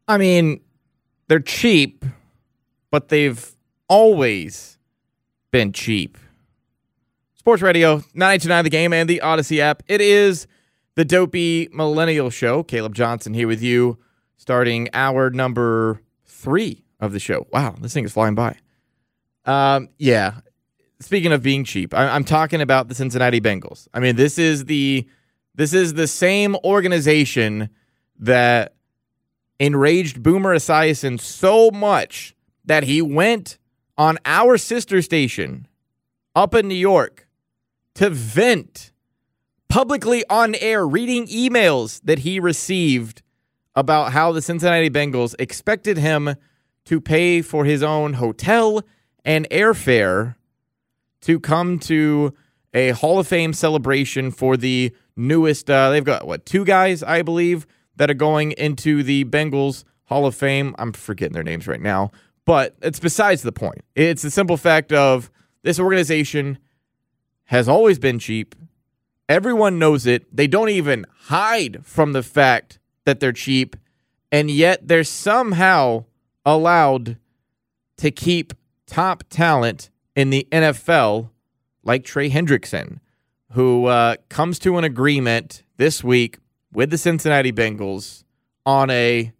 I mean, they're cheap, but they've always been cheap. Sports Radio, 929 The Game and the Odyssey app. It is the Dopey Millennial Show. Caleb Johnson here with you, starting hour number 3 of the show. Wow, this thing is flying by. Yeah, speaking of being cheap, I'm talking about the Cincinnati Bengals. I mean, this is the same organization that enraged Boomer Esiason so much that he went on our sister station up in New York to vent publicly on air, reading emails that he received about how the Cincinnati Bengals expected him to pay for his own hotel and airfare to come to a Hall of Fame celebration for the newest, they've got, 2 guys, I believe, that are going into the Bengals Hall of Fame. I'm forgetting their names right now, but it's besides the point. It's the simple fact of this organization has always been cheap. Everyone knows it. They don't even hide from the fact that they're cheap, and yet they're somehow allowed to keep top talent in the NFL like Trey Hendrickson, who comes to an agreement this week with the Cincinnati Bengals on a,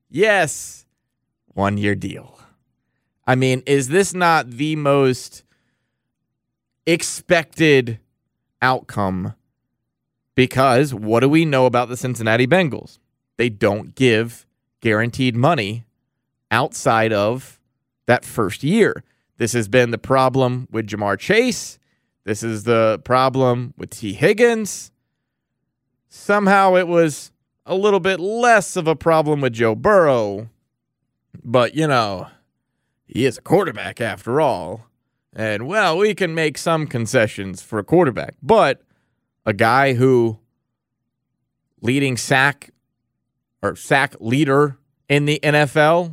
1-year deal. I mean, is this not the most expected outcome? Because what do we know about the Cincinnati Bengals? They don't give guaranteed money outside of that first year. This has been the problem with Jamar Chase. This is the problem with T. Higgins. Somehow it was a little bit less of a problem with Joe Burrow. But, he is a quarterback after all. And, we can make some concessions for a quarterback. But a guy who leading sack leader in the NFL,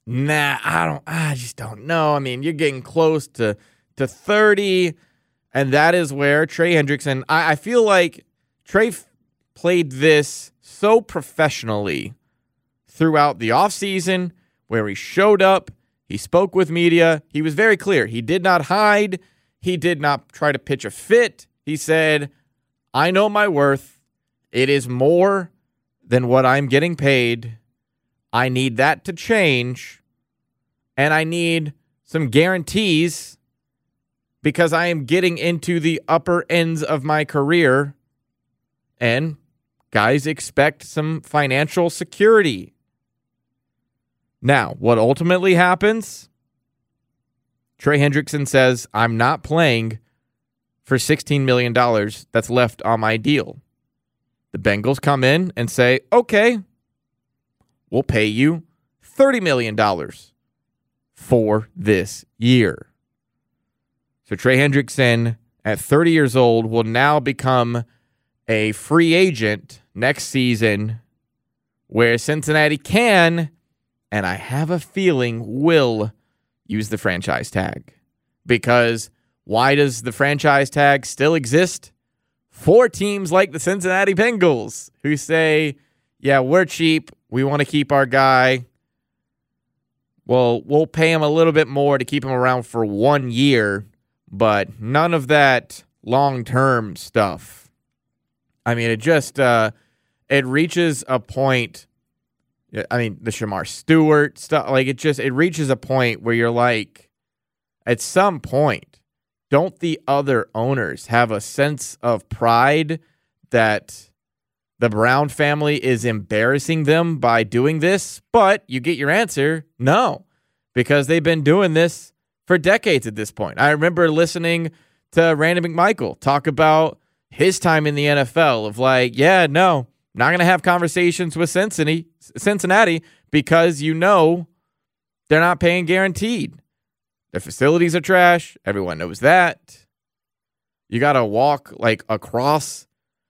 I just don't know. I mean, you're getting close to 30, and that is where Trey Hendrickson, I feel like Trey played this so professionally throughout the offseason, where he showed up, he spoke with media, he was very clear. He did not hide. He did not try to pitch a fit. He said, I know my worth. It is more than what I'm getting paid. I need that to change, and I need some guarantees because I am getting into the upper ends of my career, and guys expect some financial security. Now, what ultimately happens? Trey Hendrickson says, I'm not playing for $16 million that's left on my deal. The Bengals come in and say, okay, we'll pay you $30 million for this year. So Trey Hendrickson, at 30 years old, will now become a free agent next season, where Cincinnati can, and I have a feeling will, use the franchise tag. Because why does the franchise tag still exist? For teams like the Cincinnati Bengals, who say, we're cheap, we want to keep our guy. Well, we'll pay him a little bit more to keep him around for 1 year, but none of that long-term stuff. I mean, it just, it reaches a point. I mean, the Shamar Stewart stuff, like it reaches a point where you're like, at some point, don't the other owners have a sense of pride that the Brown family is embarrassing them by doing this? But you get your answer, no, because they've been doing this for decades at this point. I remember listening to Randy McMichael talk about his time in the NFL of like, no, not going to have conversations with Cincinnati because they're not paying guaranteed. Their facilities are trash. Everyone knows that. You got to walk like across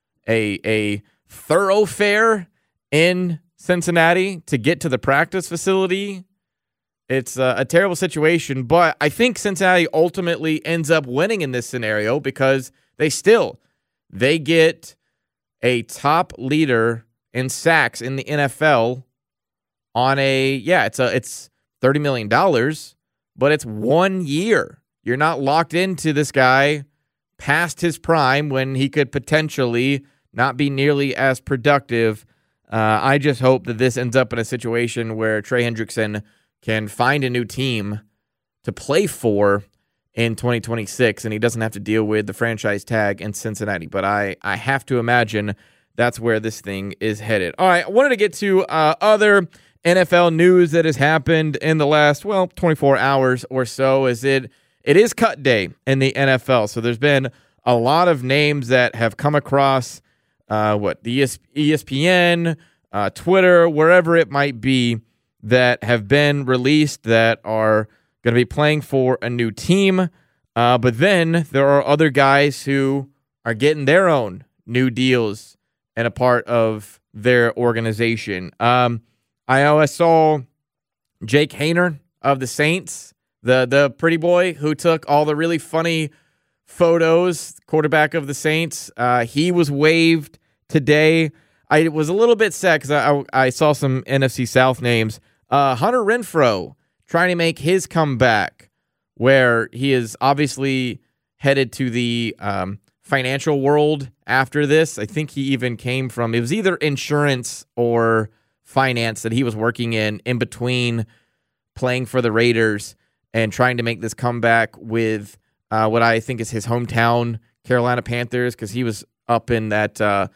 a thoroughfare in Cincinnati to get to the practice facility. It's a terrible situation, but I think Cincinnati ultimately ends up winning in this scenario because they get a top leader in sacks in the NFL on it's $30 million, but it's 1 year. You're not locked into this guy past his prime when he could potentially not be nearly as productive. I just hope that this ends up in a situation where Trey Hendrickson can find a new team to play for in 2026, and he doesn't have to deal with the franchise tag in Cincinnati. But I have to imagine that's where this thing is headed. All right, I wanted to get to other NFL news that has happened in the last, 24 hours or so. It is cut day in the NFL, so there's been a lot of names that have come across the ESPN, Twitter, wherever it might be, that have been released that are going to be playing for a new team. But then there are other guys who are getting their own new deals and a part of their organization. I saw Jake Haener of the Saints, the pretty boy who took all the really funny photos, quarterback of the Saints. He was waived today. I was a little bit sad because I saw some NFC South names. Hunter Renfrow trying to make his comeback, where he is obviously headed to the financial world after this. I think he even came from, it was either insurance or finance that he was working in between playing for the Raiders and trying to make this comeback with what I think is his hometown Carolina Panthers, because he was up in that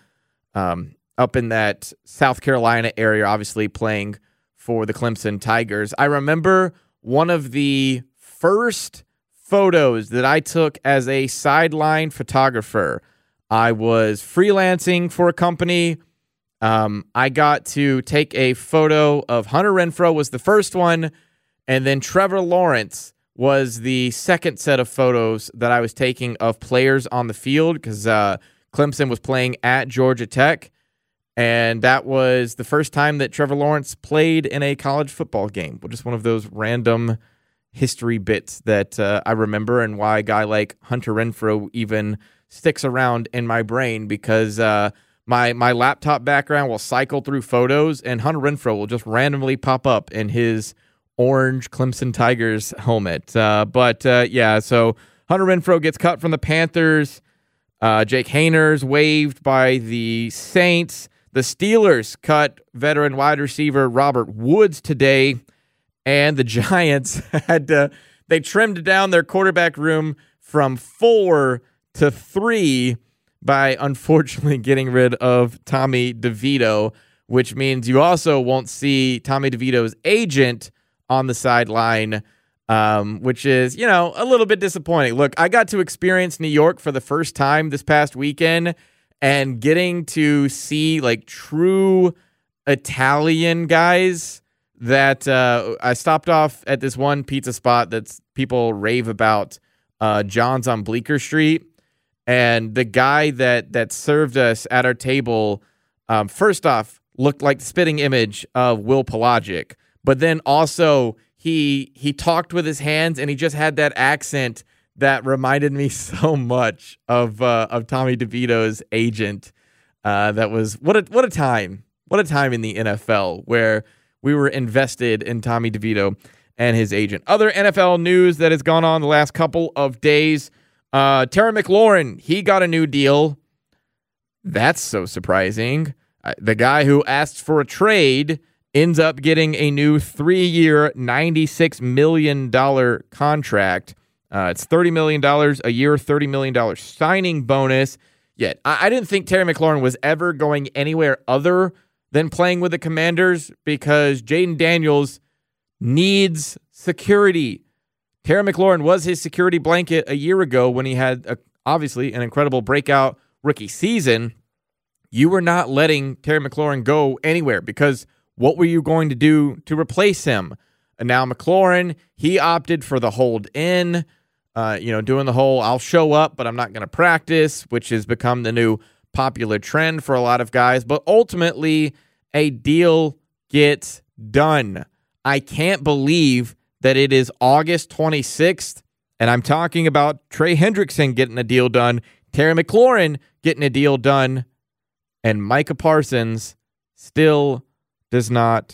South Carolina area, obviously playing for the Clemson Tigers. I remember one of the first photos that I took as a sideline photographer. I was freelancing for a company. I got to take a photo of Hunter Renfrow was the first one, and then Trevor Lawrence was the second set of photos that I was taking of players on the field, because Clemson was playing at Georgia Tech, and that was the first time that Trevor Lawrence played in a college football game. Just one of those random history bits that I remember, and why a guy like Hunter Renfrow even sticks around in my brain, because my laptop background will cycle through photos, and Hunter Renfrow will just randomly pop up in his orange Clemson Tigers helmet. So Hunter Renfrow gets cut from the Panthers. Jake Haener's waived by the Saints. The Steelers cut veteran wide receiver Robert Woods today, and the Giants they trimmed down their quarterback room from 4 to 3 by unfortunately getting rid of Tommy DeVito, which means you also won't see Tommy DeVito's agent on the sideline, which is, a little bit disappointing. Look, I got to experience New York for the first time this past weekend, and getting to see like true Italian guys that I stopped off at this one pizza spot that's people rave about, John's on Bleecker Street. And the guy that served us at our table, first off, looked like the spitting image of Will Pelagic. But then also he talked with his hands, and he just had that accent that reminded me so much of Tommy DeVito's agent. That was what a time in the NFL where we were invested in Tommy DeVito and his agent. Other NFL news that has gone on the last couple of days. Terry McLaurin, he got a new deal. That's so surprising. The guy who asked for a trade ends up getting a new 3-year, $96 million contract. It's $30 million a year, $30 million signing bonus. Yet, I didn't think Terry McLaurin was ever going anywhere other than playing with the Commanders, because Jaden Daniels needs security. Terry McLaurin was his security blanket a year ago when he had, obviously, an incredible breakout rookie season. You were not letting Terry McLaurin go anywhere, because what were you going to do to replace him? And now McLaurin, he opted for the hold in, doing the whole I'll show up, but I'm not going to practice, which has become the new popular trend for a lot of guys. But ultimately, a deal gets done. I can't believe that it is August 26th, and I'm talking about Trey Hendrickson getting a deal done, Terry McLaurin getting a deal done, and Micah Parsons still does not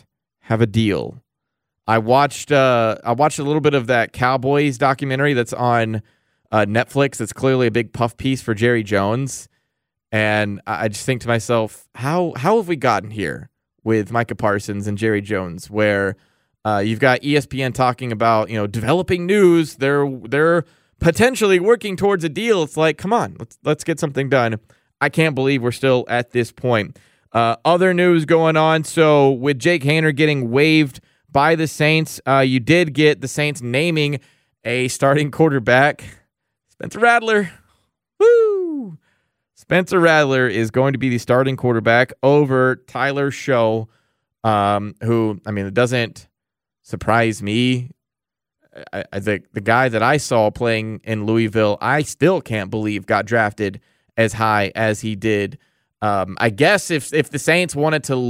have a deal. I watched a little bit of that Cowboys documentary that's on Netflix. It's clearly a big puff piece for Jerry Jones. And I just think to myself, how have we gotten here with Micah Parsons and Jerry Jones, where you've got ESPN talking about, developing news. They're potentially working towards a deal. It's like, come on, let's get something done. I can't believe we're still at this point. Other news going on. So with Jake Haener getting waived by the Saints, you did get the Saints naming a starting quarterback, Spencer Rattler. Woo! Spencer Rattler is going to be the starting quarterback over Tyler Show, who, it doesn't surprise me. The guy that I saw playing in Louisville, I still can't believe got drafted as high as he did. I guess if the Saints wanted to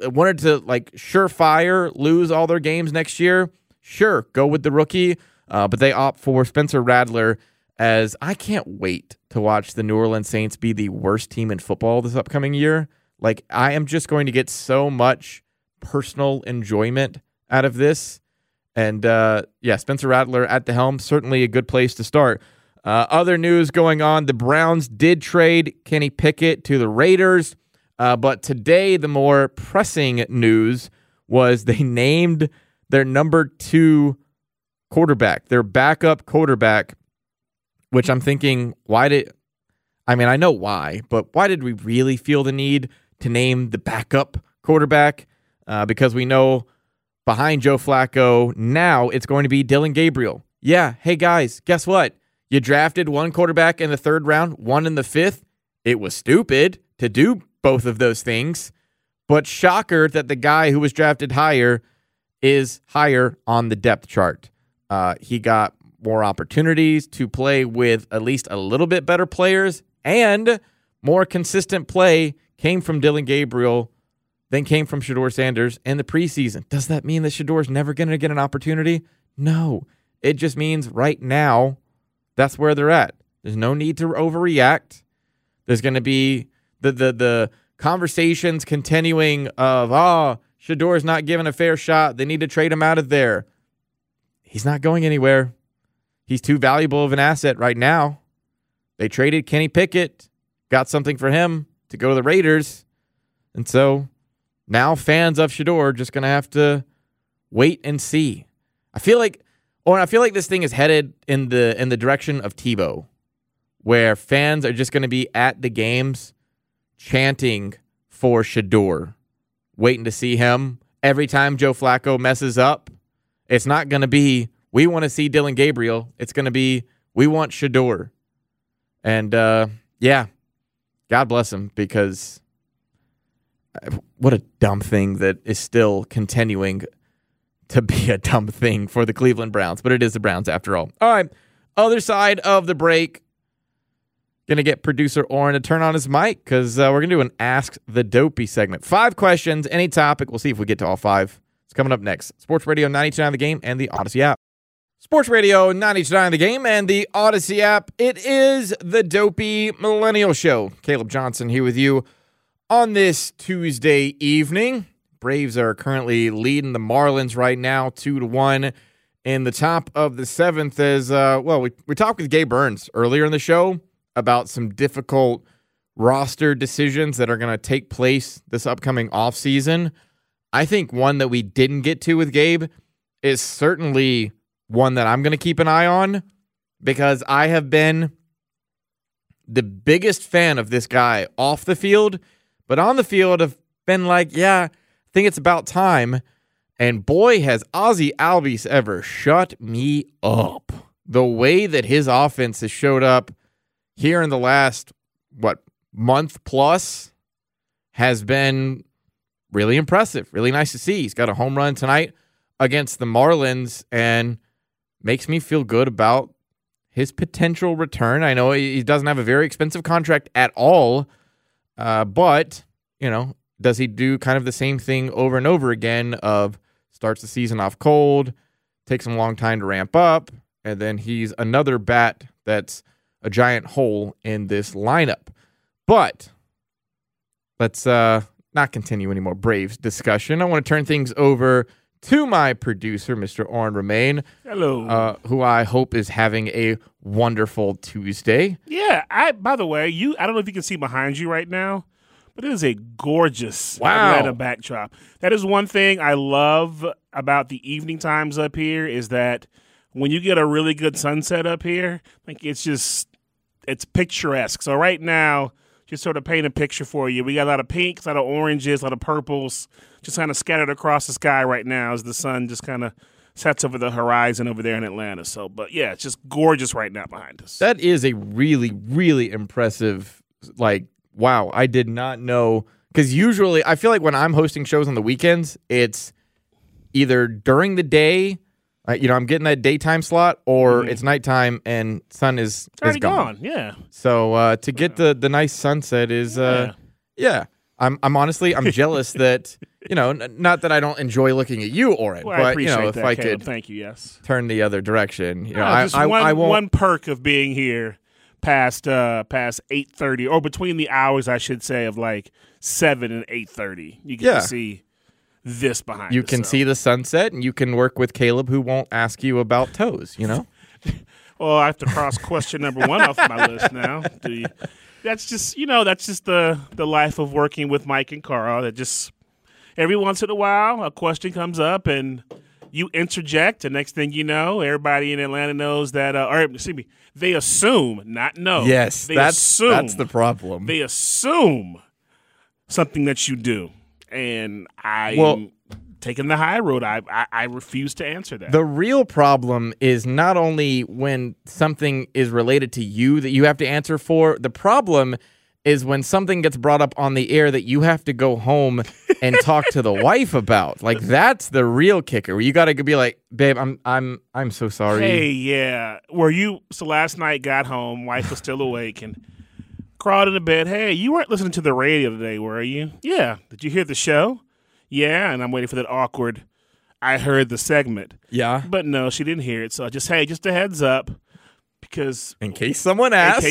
surefire lose all their games next year, sure, go with the rookie. But they opt for Spencer Rattler, as I can't wait to watch the New Orleans Saints be the worst team in football this upcoming year. Like, I am just going to get so much personal enjoyment out of this. And Spencer Rattler at the helm, certainly a good place to start. Other news going on, the Browns did trade Kenny Pickett to the Raiders, but today the more pressing news was they named their number 2 quarterback, their backup quarterback, which I'm thinking, I know why, but why did we really feel the need to name the backup quarterback? Because we know behind Joe Flacco now it's going to be Dillon Gabriel. Yeah, hey guys, guess what? You drafted one quarterback in the 3rd round, one in the 5th. It was stupid to do both of those things, but shocker that the guy who was drafted higher is higher on the depth chart. He got more opportunities to play with at least a little bit better players, and more consistent play came from Dillon Gabriel than came from Shedeur Sanders in the preseason. Does that mean that Shedeur's never going to get an opportunity? No. It just means right now, that's where they're at. There's no need to overreact. There's going to be the conversations continuing of, Shedeur's not given a fair shot. They need to trade him out of there. He's not going anywhere. He's too valuable of an asset right now. They traded Kenny Pickett, got something for him to go to the Raiders. And so now fans of Shedeur are just going to have to wait and see. I feel like this thing is headed in the direction of Tebow, where fans are just going to be at the games chanting for Shedeur, waiting to see him. Every time Joe Flacco messes up, it's not going to be, we want to see Dillon Gabriel. It's going to be, we want Shedeur. And, God bless him, because what a dumb thing that is still continuing to be a dumb thing for the Cleveland Browns. But it is the Browns after all. All right, other side of the break. Going to get producer Oren to turn on his mic because we're going to do an Ask the Dopey segment. 5 questions, any topic. We'll see if we get to all 5. It's coming up next. Sports Radio 92.9 The Game and the Odyssey app. Sports Radio 92.9 The Game and the Odyssey app. It is the Dopey Millennial Show. Caleb Johnson here with you on this Tuesday evening. Braves are currently leading the Marlins right now 2-1 in the top of the 7th. As we talked with Gabe Burns earlier in the show about some difficult roster decisions that are going to take place this upcoming offseason. I think one that we didn't get to with Gabe is certainly one that I'm going to keep an eye on, because I have been the biggest fan of this guy off the field, but on the field I've been like, I think it's about time. And boy, has Ozzie Albies ever shut me up. The way that his offense has showed up here in the last, month plus has been really impressive. Really nice to see. He's got a home run tonight against the Marlins and makes me feel good about his potential return. I know he doesn't have a very expensive contract at all, but, does he do kind of the same thing over and over again of starts the season off cold, takes him a long time to ramp up, and then he's another bat that's a giant hole in this lineup. But let's not continue any more Braves discussion. I want to turn things over to my producer, Mr. Oren Romain. Hello. Who I hope is having a wonderful Tuesday. Yeah, by the way, I don't know if you can see behind you right now, but it is a gorgeous Wow. Atlanta backdrop. That is one thing I love about the evening times up here is that when you get a really good sunset up here, like it's picturesque. So right now, just sort of paint a picture for you. We got a lot of pinks, a lot of oranges, a lot of purples, just kind of scattered across the sky right now as the sun just kind of sets over the horizon over there in Atlanta. So, but yeah, it's just gorgeous right now behind us. That is a really, really impressive, wow, I did not know. Because usually I feel like when I'm hosting shows on the weekends, it's either during the day, I'm getting that daytime slot, or it's nighttime and sun is already gone. Yeah. So to get the nice sunset is, I'm honestly, I'm jealous that, not that I don't enjoy looking at you, Oren, Well, I but, appreciate if that, I Caleb. could Thank you, yes. turn the other direction. Just I won't. one perk of being here past 8:30, or between the hours, I should say, of like 7 and 8:30. You get to see this behind You us, can so. see the sunset, and you can work with Caleb, who won't ask you about toes, Well, I have to cross question number 1 off my list now. That's just the life of working with Mike and Carl. That just every once in a while a question comes up and you interject, and next thing you know, everybody in Atlanta knows that. They assume, not know. Yes, that's the problem. They assume something that you do, and I'm taking the high road. I refuse to answer that. The real problem is not only when something is related to you that you have to answer for. The problem is when something gets brought up on the air that you have to go home and talk to the wife about. Like, that's the real kicker. Where you got to be like, babe, I'm so sorry. Hey, yeah. So last night got home, wife was still awake, and crawled into bed. Hey, you weren't listening to the radio today, were you? Yeah. Did you hear the show? Yeah. And I'm waiting for that awkward, I heard the segment. Yeah. But no, she didn't hear it. So just a heads up, because in case someone asks.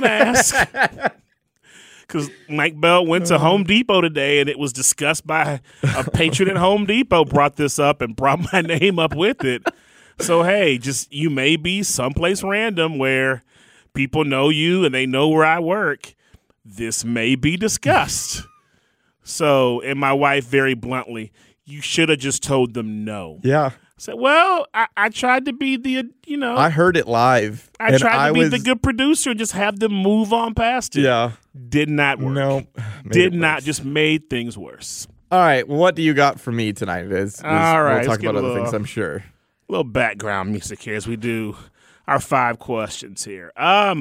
Because Mike Bell went to Home Depot today, and it was discussed by a patron at Home Depot, brought this up and brought my name up with it. So, hey, you may be someplace random where people know you and they know where I work. This may be discussed. So, and my wife very bluntly, you should have just told them no. Yeah. I said, well, I tried to be I heard it live. I tried to be the good producer and just have them move on past it. Yeah. Did not work. No. Did not. Just made things worse. All right. Well, what do you got for me tonight? All right. We'll talk about other things, I'm sure. A little background music here as we do our 5 questions here.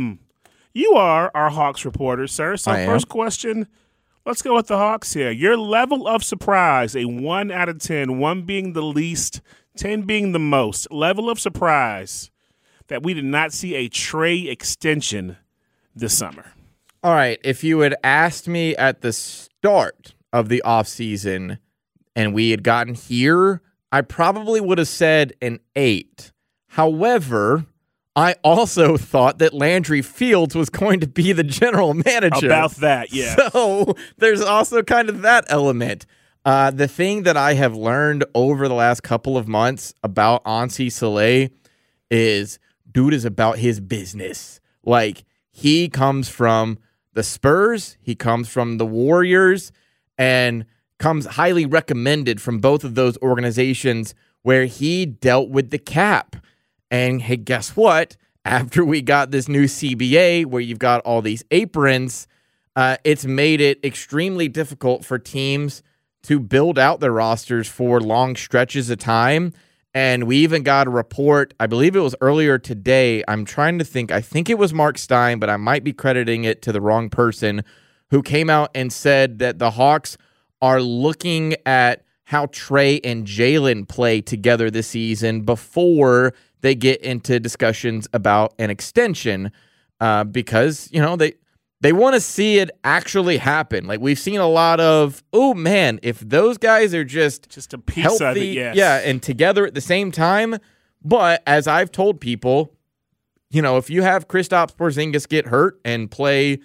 You are our Hawks reporter, sir. So first question, let's go with the Hawks here. Your level of surprise, a 1 out of 10, 1 being the least, 10 being the most. Level of surprise that we did not see a Trae extension this summer. All right. If you had asked me at the start of the offseason and we had gotten here, I probably would have said an 8. However, I also thought that Landry Fields was going to be the general manager. About that, yeah. So there's also kind of that element. The thing that I have learned over the last couple of months about Ansi Saleh is dude is about his business. Like, he comes from the Spurs, he comes from the Warriors, and comes highly recommended from both of those organizations where he dealt with the cap. And hey, guess what? After we got this new CBA where you've got all these aprons, it's made it extremely difficult for teams to build out their rosters for long stretches of time. And we even got a report, I believe it was earlier today. I'm trying to think. I think it was Mark Stein, but I might be crediting it to the wrong person, who came out and said that the Hawks are looking at how Trae and Jalen play together this season before they get into discussions about an extension, because, they want to see it actually happen. Like, we've seen a lot of, oh man, if those guys are just a piece healthy, of it, yes. yeah, and together at the same time. But as I've told people, if you have Kristaps Porzingis get hurt and play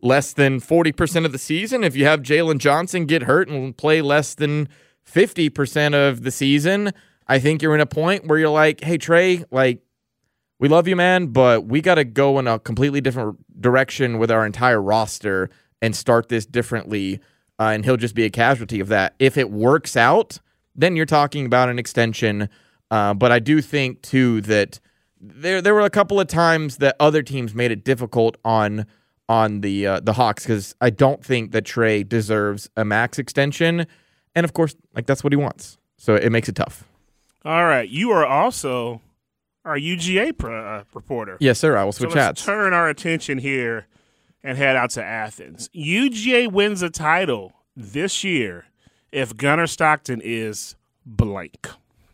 less than 40% of the season. If you have Jalen Johnson get hurt and play less than 50% of the season, I think you're in a point where you're like, hey, Trey, like, we love you, man, but we got to go in a completely different direction with our entire roster and start this differently, and he'll just be a casualty of that. If it works out, then you're talking about an extension, but I do think, too, that there were a couple of times that other teams made it difficult on the Hawks, because I don't think that Trey deserves a max extension, and, of course, like, that's what he wants, so it makes it tough. All right, you are also our UGA reporter. Yes, sir. I will switch hats. Let's turn our attention here and head out to Athens. UGA wins a title this year if Gunnar Stockton is blank.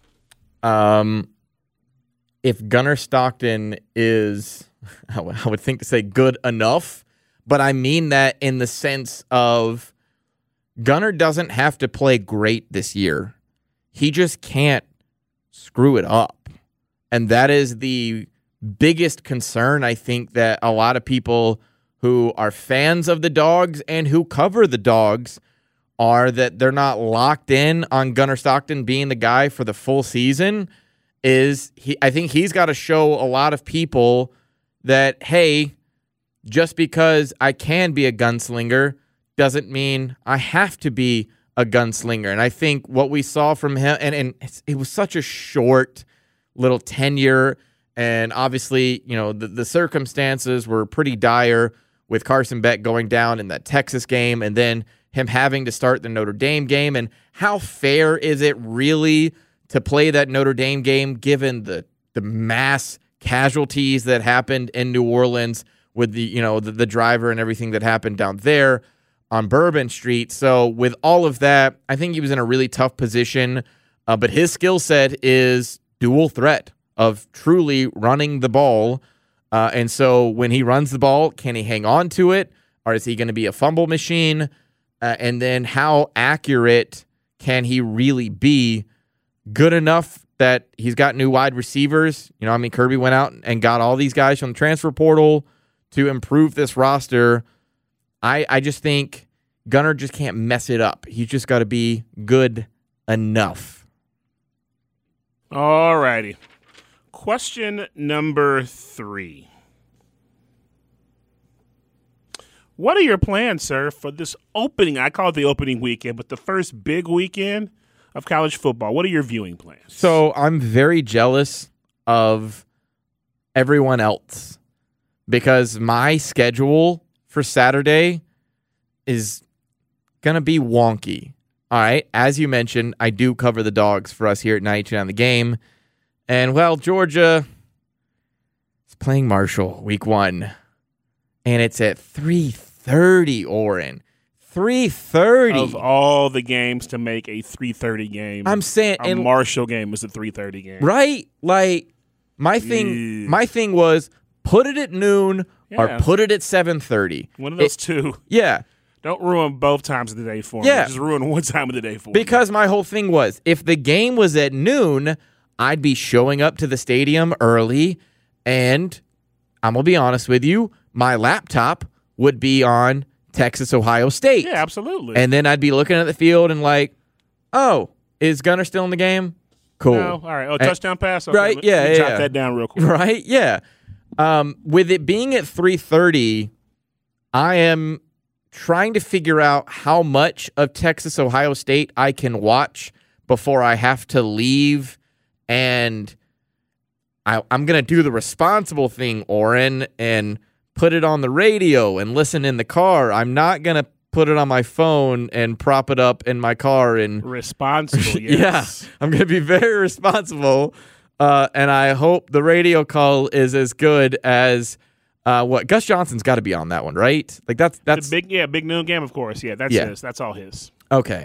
If Gunnar Stockton is, I would think to say good enough, but I mean that in the sense of Gunnar doesn't have to play great this year. He just can't screw it up. And that is the biggest concern, I think, that a lot of people who are fans of the Dogs and who cover the Dogs are, that they're not locked in on Gunnar Stockton being the guy for the full season. I think he's got to show a lot of people that, hey, just because I can be a gunslinger doesn't mean I have to be a gunslinger. And I think what we saw from him, and it was such a short little tenure, and obviously, you know, the circumstances were pretty dire with Carson Beck going down in that Texas game and then him having to start the Notre Dame game. And how fair is it really to play that Notre Dame game given the mass casualties that happened in New Orleans with the driver and everything that happened down there on Bourbon Street? So with all of that, I think he was in a really tough position, but his skill set is dual threat of truly running the ball. And so when he runs the ball, can he hang on to it, or is he going to be a fumble machine? And then how accurate can he really be? Good enough that he's got new wide receivers. You know, I mean, Kirby went out and got all these guys from the transfer portal to improve this roster. I just think Gunnar just can't mess it up. He's just got to be good enough. All righty. Question number 3. What are your plans, sir, for this opening? I call it the opening weekend, but the first big weekend of college football. What are your viewing plans? So I'm very jealous of everyone else because my schedule for Saturday is going to be wonky. All right, as you mentioned, I do cover the Dogs for us here at 92 on the Game. And, well, Georgia is playing Marshall week 1. And it's at 3:30, Oren. 3:30. Of all the games to make a 3:30 game, I'm saying a Marshall game is a 3:30 game. Right? Like, my thing was put it at noon or put it at 7:30. One of those two. Yeah. Don't ruin both times of the day for me. Just ruin one time of the day for me. Because my whole thing was, if the game was at noon, I'd be showing up to the stadium early, and I'm going to be honest with you, my laptop would be on Texas, Ohio State. Yeah, absolutely. And then I'd be looking at the field and like, oh, is Gunnar still in the game? Cool. No, all right. Oh, touchdown pass? Okay, right, let me jot yeah. that down real quick. Right, yeah. With it being at 3:30, I am trying to figure out how much of Texas, Ohio State I can watch before I have to leave. And I'm going to do the responsible thing, Oren, and put it on the radio and listen in the car. I'm not going to put it on my phone and prop it up in my car. And responsible, yes. Yeah, I'm going to be very responsible. And I hope the radio call is as good as what Gus Johnson's got to be on that one, right? Like that's the big noon game, of course. Yeah, that's his. That's all his. Okay.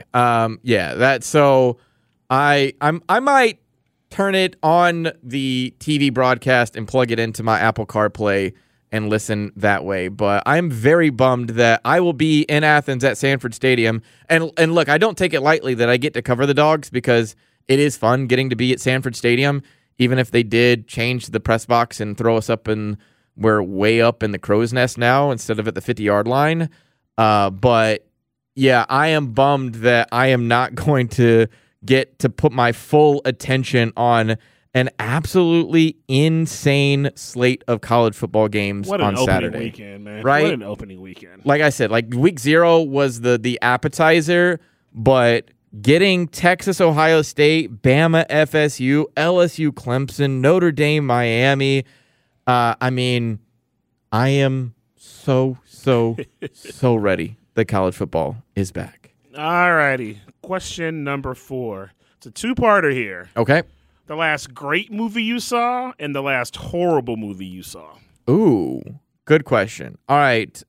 So I might turn it on the TV broadcast and plug it into my Apple CarPlay and listen that way. But I'm very bummed that I will be in Athens at Sanford Stadium. And look, I don't take it lightly that I get to cover the Dogs because it is fun getting to be at Sanford Stadium, even if they did change the press box and throw us up in we're way up in the crow's nest now instead of at the 50-yard line. But yeah, I am bummed that I am not going to get to put my full attention on an absolutely insane slate of college football games on Saturday. What an opening weekend, man. Right? What an opening weekend. Like I said, like week 0 was the appetizer, but getting Texas, Ohio State, Bama, FSU, LSU, Clemson, Notre Dame, Miami. I mean, I am so ready that college football is back. All righty. Question number 4. It's a two-parter here. Okay. The last great movie you saw and the last horrible movie you saw. Ooh, good question. All right.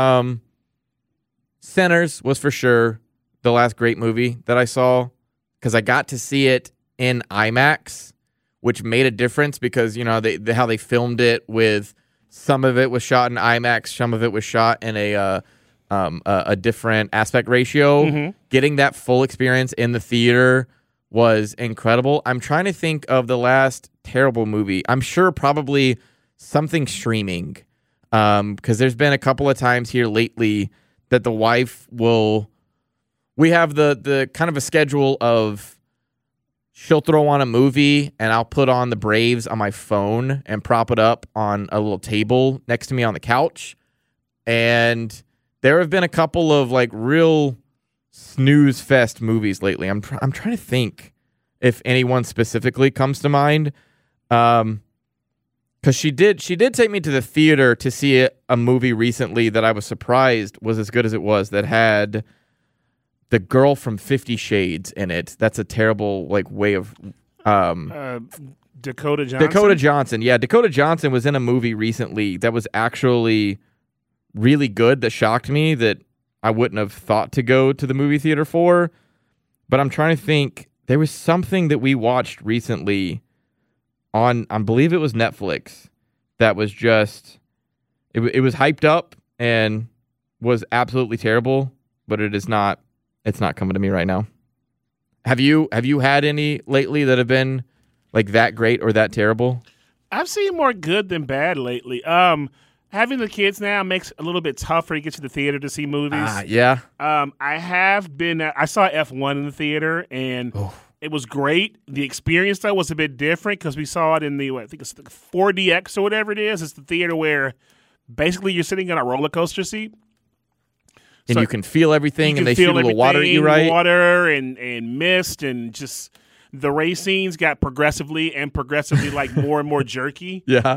Sinners was for sure the last great movie that I saw because I got to see it in IMAX, which made a difference because, you know, how they filmed it with some of it was shot in IMAX, some of it was shot in a different aspect ratio. Mm-hmm. Getting that full experience in the theater was incredible. I'm trying to think of the last terrible movie. I'm sure probably something streaming because there's been a couple of times here lately that the wife will... We have the kind of a schedule of she'll throw on a movie and I'll put on the Braves on my phone and prop it up on a little table next to me on the couch. And there have been a couple of like real snooze fest movies lately. I'm trying to think if anyone specifically comes to mind. Because she did take me to the theater to see a movie recently that I was surprised was as good as it was, that had the girl from 50 Shades in it. That's a terrible like way of Dakota Johnson. Dakota Johnson. Yeah, Dakota Johnson was in a movie recently that was actually really good that shocked me that I wouldn't have thought to go to the movie theater for. But I'm trying to think. There was something that we watched recently on, I believe it was Netflix, that was just, it was hyped up and was absolutely terrible, but it's not coming to me right now. Have you had any lately that have been like that great or that terrible? I've seen more good than bad lately. Having the kids now makes it a little bit tougher to get to the theater to see movies. Yeah. I have been. I saw F1 in the theater, and it was great. The experience though was a bit different because we saw it in I think it's the 4DX or whatever it is. It's the theater where basically you're sitting in a roller coaster seat. And so you can feel everything, and they shoot a little water at you, right? Water and mist, and just the race scenes got progressively like more and more jerky. Yeah.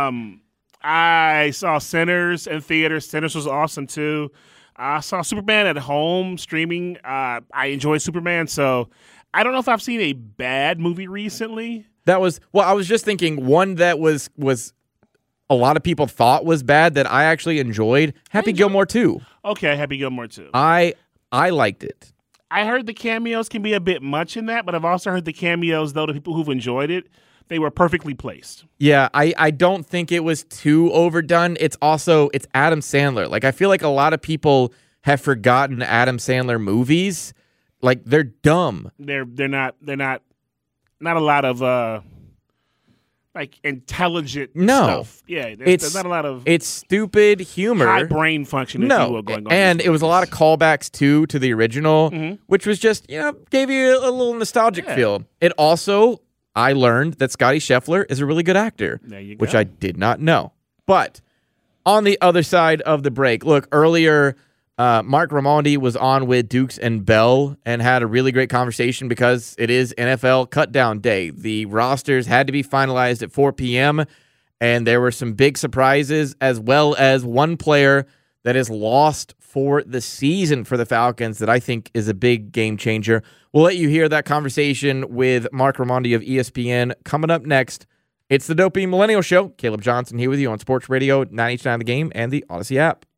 I saw Sinners in theater. Sinners was awesome too. I saw Superman at home streaming. I enjoy Superman, so I don't know if I've seen a bad movie recently. I was just thinking one that was a lot of people thought was bad that I actually enjoyed. Happy Gilmore 2. Okay, Happy Gilmore 2. I liked it. I heard the cameos can be a bit much in that, but I've also heard the cameos, though, the people who've enjoyed it, they were perfectly placed. Yeah, I don't think it was too overdone. It's Adam Sandler. Like, I feel like a lot of people have forgotten Adam Sandler movies. Like, they're dumb. They're not a lot of like intelligent stuff. Yeah, there's not a lot of it's stupid humor. High brain function, if you will, going on. And it was a lot of callbacks too to the original, which was just, gave you a little nostalgic feel. It also, I learned that Scotty Scheffler is a really good actor, which I did not know. But on the other side of the break, look, earlier Mark Raimondi was on with Dukes and Bell and had a really great conversation because it is NFL cutdown day. The rosters had to be finalized at 4 p.m., and there were some big surprises, as well as one player that is lost for the season for the Falcons that I think is a big game changer. We'll let you hear that conversation with Mark Raimondi of ESPN coming up next. It's the Dopey Millennial Show. Caleb Johnson here with you on Sports Radio 99 The Game and the Odyssey app.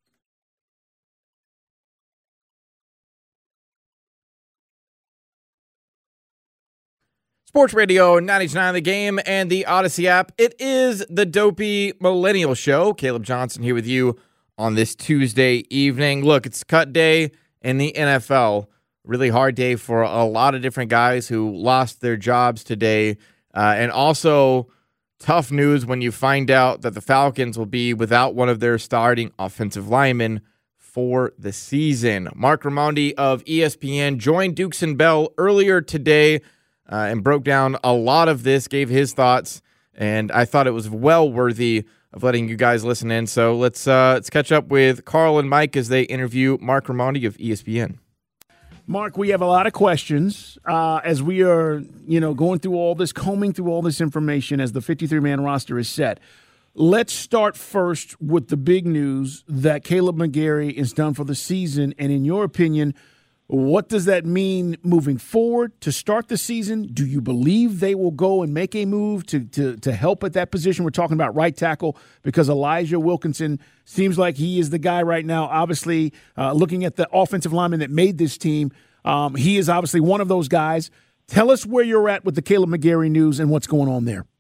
Sports Radio 99 The Game and the Odyssey app. It is the Dopey Millennial Show. Caleb Johnson here with you on this Tuesday evening. Look, it's cut day in the NFL. Really hard day for a lot of different guys who lost their jobs today. And also tough news when you find out that the Falcons will be without one of their starting offensive linemen for the season. Marc Raimondi of ESPN joined Dukes and Bell earlier today and broke down a lot of this, gave his thoughts, and I thought it was well worthy of letting you guys listen in. So let's catch up with Carl and Mike as they interview Marc Raimondi of ESPN. Mark, we have a lot of questions as we are, going through all this, combing through all this information as the 53-man roster is set. Let's start first with the big news that Kaleb McGary is done for the season. And in your opinion, what does that mean moving forward to start the season? Do you believe they will go and make a move to help at that position? We're talking about right tackle because Elijah Wilkinson seems like he is the guy right now. Obviously, looking at the offensive lineman that made this team, he is obviously one of those guys. Tell us where you're at with the Kaleb McGary news and what's going on there.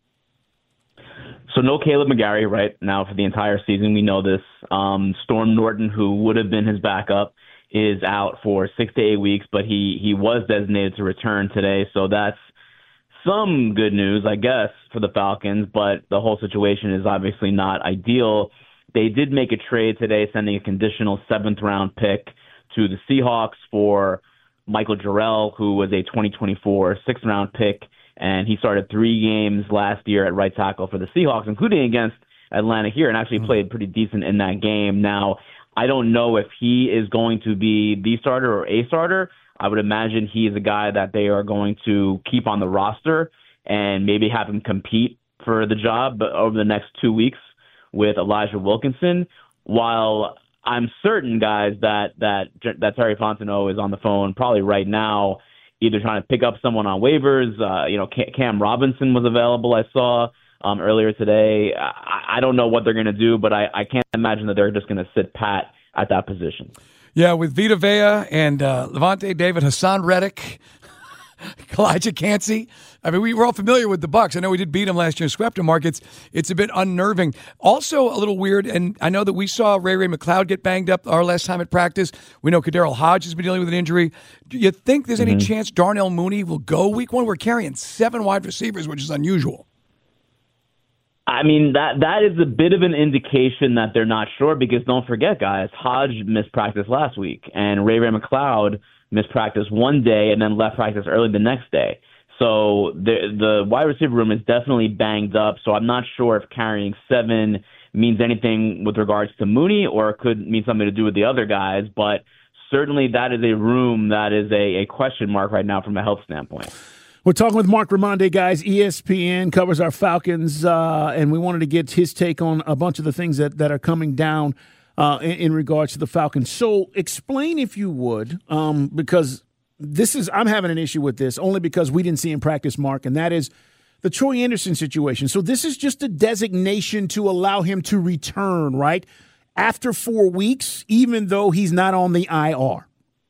So no Kaleb McGary right now for the entire season. We know this. Storm Norton, who would have been his backup, is out for 6 to 8 weeks, but he was designated to return today. So that's some good news, I guess, for the Falcons, but the whole situation is obviously not ideal. They did make a trade today, sending a conditional 7th-round pick to the Seahawks for Michael Jarrell, who was a 2024 6th-round pick, and he started 3 games last year at right tackle for the Seahawks, including against Atlanta here, and actually played pretty decent in that game. Now, I don't know if he is going to be the starter or a starter. I would imagine he is a guy that they are going to keep on the roster and maybe have him compete for the job over the next 2 weeks with Elijah Wilkinson, while I'm certain, guys, that Terry Fontenot is on the phone probably right now, either trying to pick up someone on waivers. Cam Robinson was available, I saw earlier today. I don't know what they're going to do, but I can't imagine that they're just going to sit pat at that position. Yeah, with Vita Vea and Levante David, Hassan Reddick, Elijah Cansey. I mean, we were all familiar with the Bucs. I know we did beat them last year and swept them, Mark. It's a bit unnerving. Also a little weird, and I know that we saw Ray McLeod get banged up our last time at practice. We know Kaderil Hodge has been dealing with an injury. Do you think there's any chance Darnell Mooney will go week 1? We're carrying 7 wide receivers, which is unusual. I mean, that is a bit of an indication that they're not sure because don't forget, guys, Hodge missed practice last week, and Ray McLeod missed practice one day and then left practice early the next day. So the wide receiver room is definitely banged up, so I'm not sure if carrying 7 means anything with regards to Mooney or it could mean something to do with the other guys, but certainly that is a room that is a question mark right now from a health standpoint. We're talking with Marc Raimondi, guys. ESPN covers our Falcons, and we wanted to get his take on a bunch of the things that are coming down in regards to the Falcons. So explain, if you would, because I'm having an issue with this only because we didn't see him practice, Mark, and that is the Troy Anderson situation. So this is just a designation to allow him to return, right, after 4 weeks, even though he's not on the IR.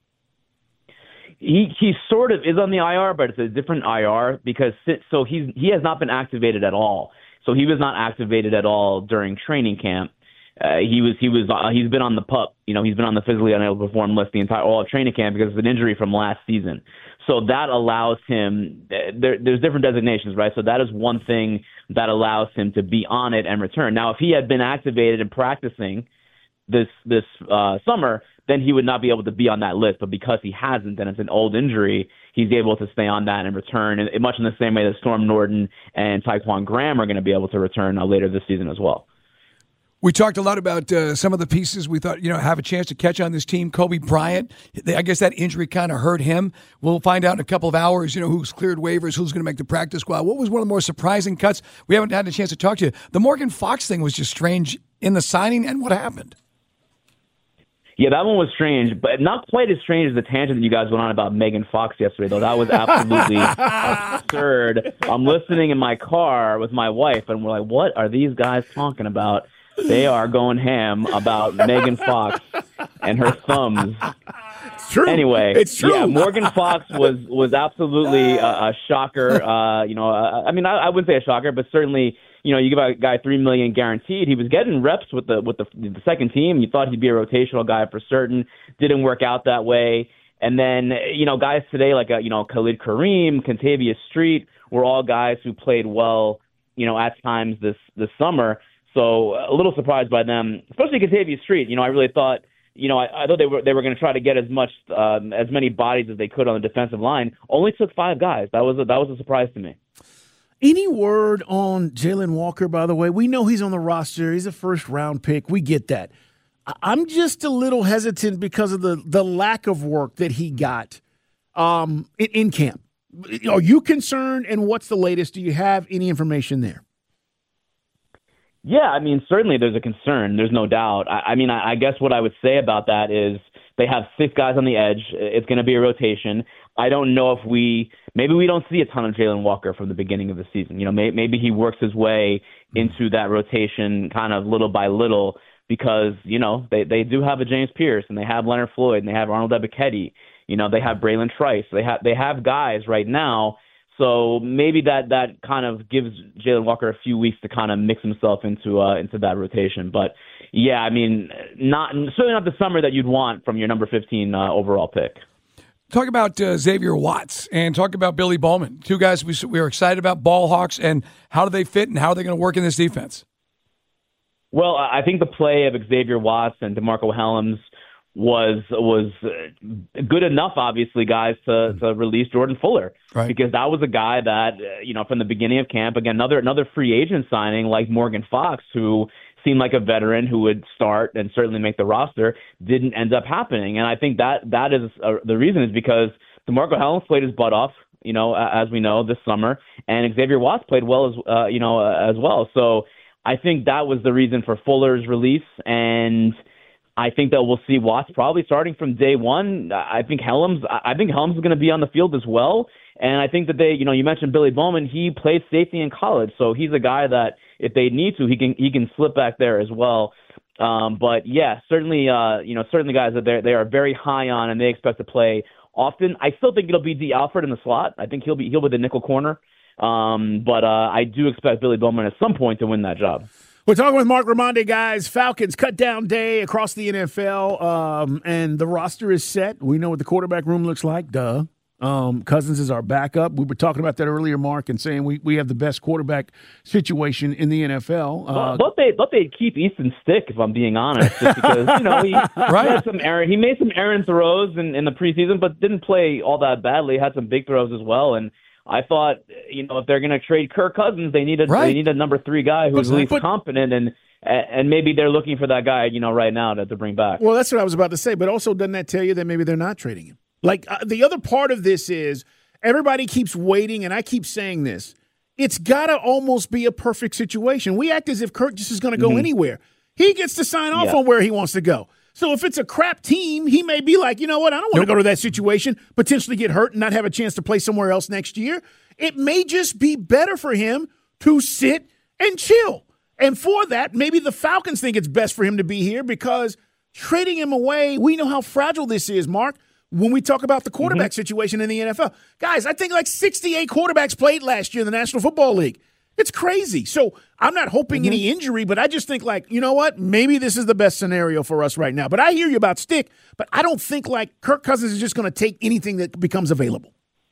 He sort of is on the IR, but it's a different IR because he has not been activated at all. So he was not activated at all during training camp. He's been on the PUP. He's been on the physically unable to perform list the entire all of training camp because of an injury from last season. So that allows him. There's different designations, right? So that is one thing that allows him to be on it and return. Now, if he had been activated and practicing this summer, then he would not be able to be on that list. But because he hasn't, and it's an old injury, he's able to stay on that and return, and much in the same way that Storm Norton and Tyquan Graham are going to be able to return later this season as well. We talked a lot about some of the pieces we thought, have a chance to catch on this team. Kobe Bryant, I guess that injury kind of hurt him. We'll find out in a couple of hours, who's cleared waivers, who's going to make the practice squad. What was one of the more surprising cuts? We haven't had a chance to talk to you. The Morgan Fox thing was just strange in the signing, and what happened? Yeah, that one was strange, but not quite as strange as the tangent that you guys went on about Megan Fox yesterday, though. That was absolutely absurd. I'm listening in my car with my wife, and we're like, what are these guys talking about? They are going ham about Megan Fox and her thumbs. It's true. Anyway, it's true. Yeah, Morgan Fox was absolutely a shocker. I wouldn't say a shocker, but certainly, you give a guy $3 million guaranteed. He was getting reps with the second team. You thought he'd be a rotational guy for certain. Didn't work out that way. And then, guys today like Khalid Kareem, Contavious Street were all guys who played well at times this summer. So a little surprised by them, especially Kentavious Street. I really thought, I thought they were going to try to get as many bodies as they could on the defensive line. Only took 5 guys. That was a surprise to me. Any word on Jalen Walker, by the way? We know he's on the roster. He's a first-round pick. We get that. I'm just a little hesitant because of the lack of work that he got in camp. Are you concerned, and what's the latest? Do you have any information there? Yeah, certainly there's a concern. There's no doubt. I guess what I would say about that is they have 6 guys on the edge. It's going to be a rotation. I don't know if maybe we don't see a ton of Jalen Walker from the beginning of the season. Maybe he works his way into that rotation kind of little by little because, they do have a James Pierce and they have Leonard Floyd and they have Arnold Ebiketie. They have Braylon Trice. They have guys right now. So maybe that kind of gives Jalen Walker a few weeks to kind of mix himself into that rotation. But yeah, certainly not the summer that you'd want from your number 15 overall pick. Talk about Xavier Watts and talk about Billy Bowman. 2 guys we are excited about, ball hawks, and how do they fit and how are they going to work in this defense? Well, I think the play of Xavier Watts and DeMarco Hellams was good enough, obviously, guys, to release Jordan Fuller. Right. Because that was a guy that, from the beginning of camp, again, another free agent signing like Morgan Fox, who seemed like a veteran who would start and certainly make the roster, didn't end up happening. And I think that is the reason is because DeMarco Hellams played his butt off, as we know, this summer, and Xavier Watts played well as well. So I think that was the reason for Fuller's release, and I think that we'll see Watts probably starting from day one. I think Hellams is going to be on the field as well. And I think that you mentioned Billy Bowman. He played safety in college, so he's a guy that if they need to, he can slip back there as well. But yeah, certainly guys that they are very high on and they expect to play often. I still think it'll be D. Alford in the slot. I think he'll be the nickel corner. But I do expect Billy Bowman at some point to win that job. We're talking with Marc Raimondi, guys. Falcons cut down day across the NFL, and the roster is set. We know what the quarterback room looks like. Duh. Cousins is our backup. We were talking about that earlier, Mark, and saying we have the best quarterback situation in the NFL. Thought they'd keep Easton Stick, if I'm being honest, just because he he made some errant throws in the preseason, but didn't play all that badly. Had some big throws as well, and I thought, if they're going to trade Kirk Cousins, they need a number 3 guy who's at least competent, and maybe they're looking for that guy, right now to bring back. Well, that's what I was about to say. But also, doesn't that tell you that maybe they're not trading him? Like the other part of this is everybody keeps waiting, and I keep saying this. It's got to almost be a perfect situation. We act as if Kirk just is going to go anywhere. He gets to sign off on where he wants to go. So if it's a crap team, he may be like, you know what, I don't want to go to that situation, potentially get hurt and not have a chance to play somewhere else next year. It may just be better for him to sit and chill. And for that, maybe the Falcons think it's best for him to be here because trading him away, we know how fragile this is, Mark, when we talk about the quarterback situation in the NFL. Guys, I think like 68 quarterbacks played last year in the National Football League. It's crazy. So I'm not hoping any injury, but I just think like, you know what? Maybe this is the best scenario for us right now. But I hear you about Stick, but I don't think like Kirk Cousins is just going to take anything that becomes available.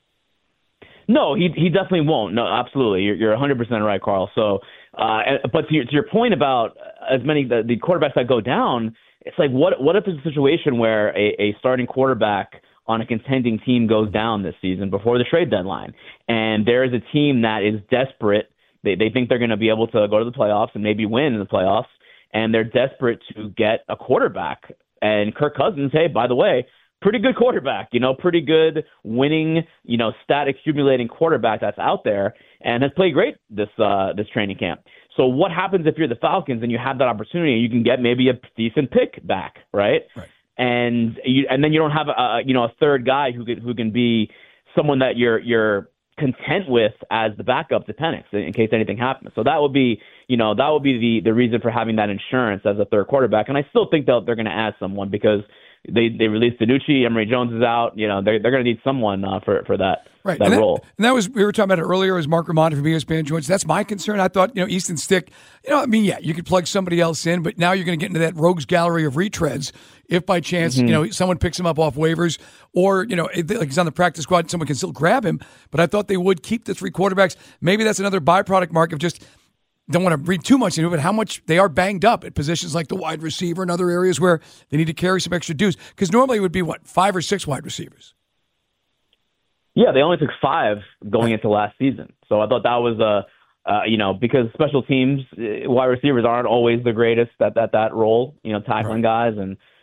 No, he definitely won't. No, absolutely. You're 100% right, Carl. So, but to your point about as many the quarterbacks that go down, it's like what if it's a situation where a starting quarterback on a contending team goes down this season before the trade deadline, and there is a team that is desperate. They think they're going to be able to go to the playoffs and maybe win in the playoffs, and they're desperate to get a quarterback. And Kirk Cousins, hey, by the way, pretty good quarterback, pretty good winning, stat accumulating quarterback that's out there and has played great this training camp. So what happens if you're the Falcons and you have that opportunity? You can get maybe a decent pick back, right? And then you don't have a third guy who can be someone that you're content with as the backup to Penix in case anything happens. So that would be the reason for having that insurance as a third quarterback. And I still think they're going to add someone because they released DiNucci, Emory Jones is out. You know, they're going to need someone for that right. that role. And that was, we were talking about it earlier, as Mark Raimondi from ESPN joins. That's my concern. I thought, Easton Stick, I mean, yeah, you could plug somebody else in, but now you're going to get into that rogues gallery of retreads. If by chance, someone picks him up off waivers, or, like he's on the practice squad, someone can still grab him. But I thought they would keep the 3 quarterbacks. Maybe that's another byproduct, Mark, of just, don't want to read too much into it, but how much they are banged up at positions like the wide receiver and other areas where they need to carry some extra dues. Because normally it would be, 5 or 6 wide receivers? Yeah, they only took 5 going into last season. So I thought that was because special teams, wide receivers aren't always the greatest at that role, tackling guys.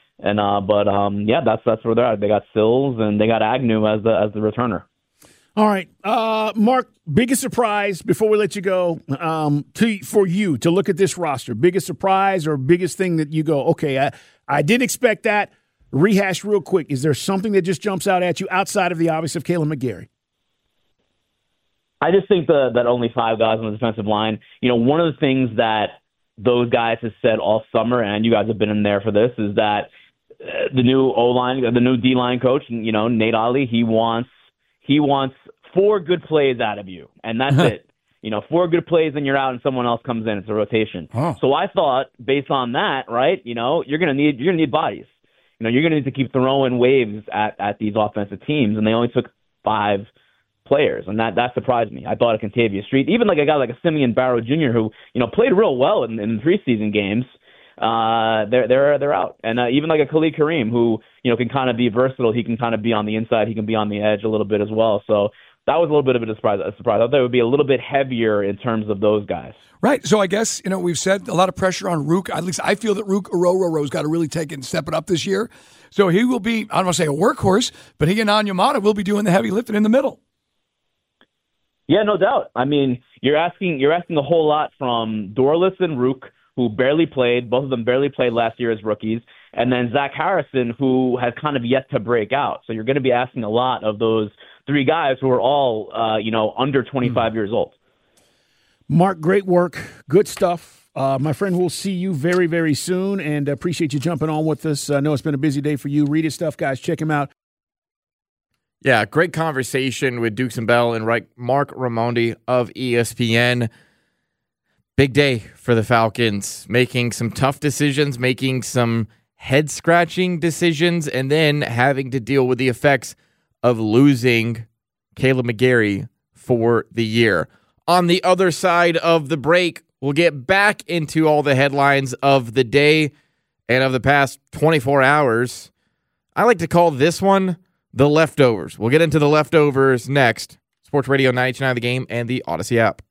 But that's where they're at. They got Sills and they got Agnew as the returner. All right. Mark, biggest surprise before we let you go for you to look at this roster? Biggest surprise or biggest thing that you go, okay, I didn't expect that. Rehash real quick. Is there something that just jumps out at you outside of the obvious of Kaleb McGary? I just think that only 5 guys on the defensive line. One of the things that those guys have said all summer, and you guys have been in there for this, is that the new O-line, the new D-line coach, Nate Ollie, he wants 4 good plays out of you, and that's it. 4 good plays, and you're out, and someone else comes in. It's a rotation. Oh. So I thought, based on that, right? You're gonna need bodies. You're gonna need to keep throwing waves at these offensive teams, and they only took 5 players, and that surprised me. I thought of Kentavious Street, even like a guy like a Simeon Barrow Jr., who played real well in the preseason games. They're out, and even like a Khalid Kareem, who can kind of be versatile. He can kind of be on the inside. He can be on the edge a little bit as well. So that was a little bit of a surprise. I thought it would be a little bit heavier in terms of those guys. Right. So I guess, we've said a lot of pressure on Rook. At least I feel that Rook Ororo's got to really take it and step it up this year. So he will be, I don't want to say a workhorse, but he and Onyemata will be doing the heavy lifting in the middle. Yeah, no doubt. I mean, you're asking a whole lot from Dorlus and Rook, who barely played. Both of them barely played last year as rookies. And then Zach Harrison, who has kind of yet to break out. So you're going to be asking a lot of those 3 guys who are all, under 25 years old. Mark, great work. Good stuff. My friend, we'll see you very, very soon, and appreciate you jumping on with us. I know it's been a busy day for you. Read his stuff, guys. Check him out. Yeah, great conversation with Dukes and Bell and Mark Raimondi of ESPN. Big day for the Falcons, making some tough decisions, making some head-scratching decisions, and then having to deal with the effects of losing Kaleb McGary for the year. On the other side of the break, we'll get back into all the headlines of the day and of the past 24 hours. I like to call this one the leftovers. We'll get into the leftovers next. Sports Radio 92.9 The Game and the Odyssey app.